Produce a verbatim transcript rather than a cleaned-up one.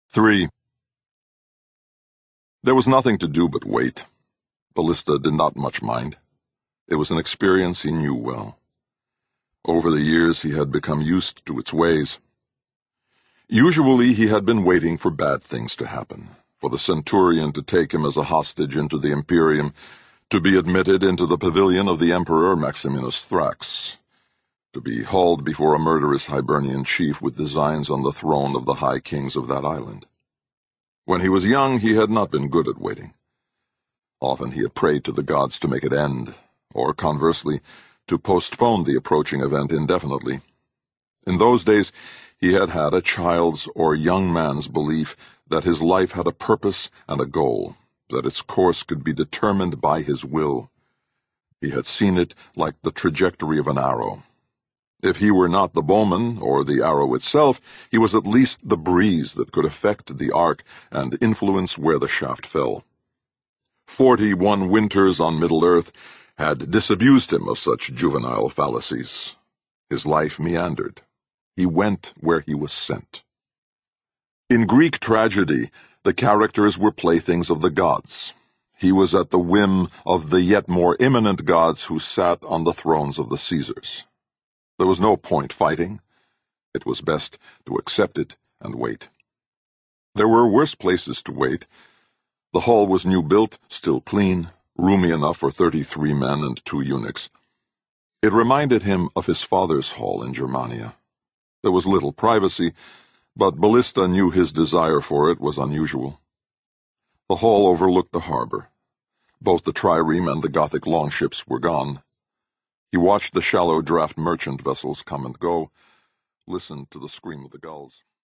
Three. There was nothing to do but wait. Ballista did not much mind. It was an experience he knew well. Over the years he had become used to its ways. Usually he had been waiting for bad things to happen, for the centurion to take him as a hostage into the Imperium, to be admitted into the pavilion of the Emperor Maximinus Thrax, to be hauled before a murderous Hibernian chief with designs on the throne of the high kings of that island. When he was young, he had not been good at waiting. Often he had prayed to the gods to make it end, or, conversely, to postpone the approaching event indefinitely. In those days, he had had a child's or young man's belief that his life had a purpose and a goal, that its course could be determined by his will. He had seen it like the trajectory of an arrow. If he were not the bowman or the arrow itself, he was at least the breeze that could affect the arc and influence where the shaft fell. Forty-one winters on Middle-earth had disabused him of such juvenile fallacies. His life meandered. He went where he was sent. In Greek tragedy, the characters were playthings of the gods. He was at the whim of the yet more imminent gods who sat on the thrones of the Caesars. There was no point fighting. It was best to accept it and wait. There were worse places to wait. The hall was new built, still clean, roomy enough for thirty-three men and two eunuchs. It reminded him of his father's hall in Germania. There was little privacy, but Ballista knew his desire for it was unusual. The hall overlooked the harbor. Both the trireme and the Gothic longships were gone. He watched the shallow draft merchant vessels come and go, listened to the scream of the gulls.